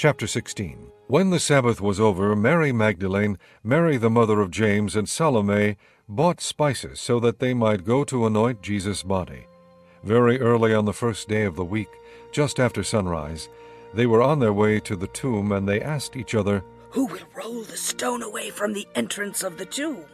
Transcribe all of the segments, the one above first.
Chapter 16. When the Sabbath was over, Mary Magdalene, Mary the mother of James, and Salome bought spices so that they might go to anoint Jesus' body. Very early on the first day of the week, just after sunrise, they were on their way to the tomb, and they asked each other, "Who will roll the stone away from the entrance of the tomb?"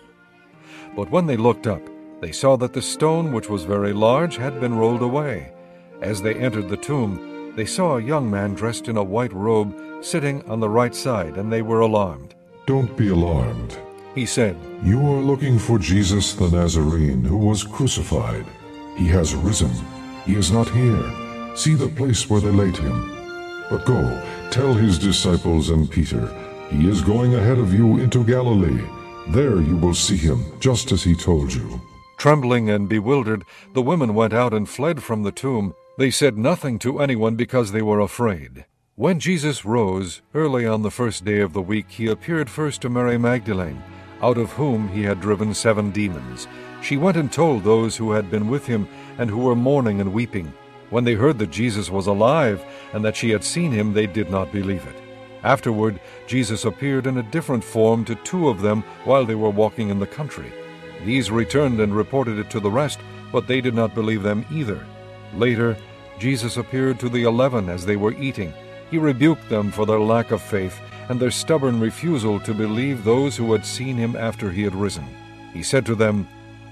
But when they looked up, they saw that the stone, which was very large, had been rolled away. As they entered the tomb, they saw a young man dressed in a white robe sitting on the right side, and they were alarmed. "Don't be alarmed," He said, "You are looking for Jesus the Nazarene, who was crucified. He has risen. He is not here. See the place where they laid him. But go, tell his disciples and Peter, he is going ahead of you into Galilee. There you will see him, just as he told you." Trembling and bewildered, the women went out and fled from the tomb. They said nothing to anyone because they were afraid. When Jesus rose, early on the first day of the week, he appeared first to Mary Magdalene, out of whom he had driven 7 demons. She went and told those who had been with him and who were mourning and weeping. When they heard that Jesus was alive and that she had seen him, they did not believe it. Afterward, Jesus appeared in a different form to 2 of them while they were walking in the country. These returned and reported it to the rest, but they did not believe them either. Later, Jesus appeared to the 11 as they were eating. He rebuked them for their lack of faith and their stubborn refusal to believe those who had seen him after he had risen. He said to them,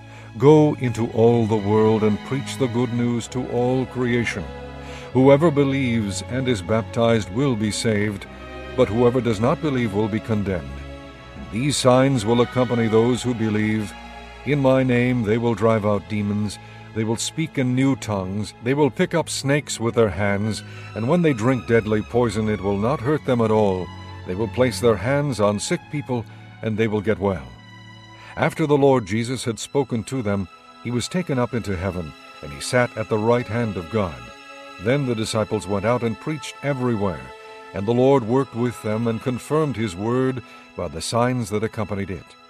"Go into all the world and preach the good news to all creation. Whoever believes and is baptized will be saved, but whoever does not believe will be condemned. These signs will accompany those who believe. In my name they will drive out demons. They will speak in new tongues. They will pick up snakes with their hands, and when they drink deadly poison, it will not hurt them at all. They will place their hands on sick people, and they will get well." After the Lord Jesus had spoken to them, he was taken up into heaven, and he sat at the right hand of God. Then the disciples went out and preached everywhere, and the Lord worked with them and confirmed his word by the signs that accompanied it.